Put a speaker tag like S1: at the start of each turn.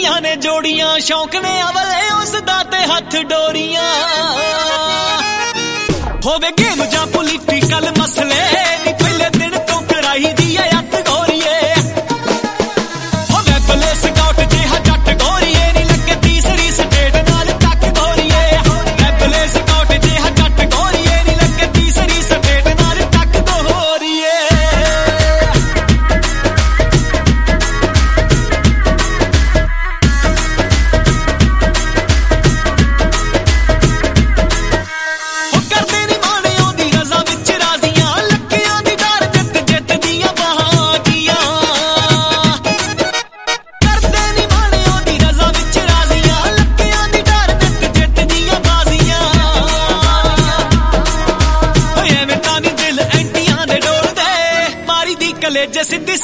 S1: लगियां ने जोड़ियां शौक ने अवले उसदा ते हथ डोरियां होवे गेम जां पोलीटिकल मसले नी पहले दिन तो कराई दी है अत गोरीए होवे पुलिस स्काउट जिहा जट गोरीए नी लगे तीसरी स्टेट नाल टक गोरीए होवे पुलिस स्काउट जिहा जट गोरीए नी लगे तीसरी स्टेट नाल टक गोरीए कलेजे सीधी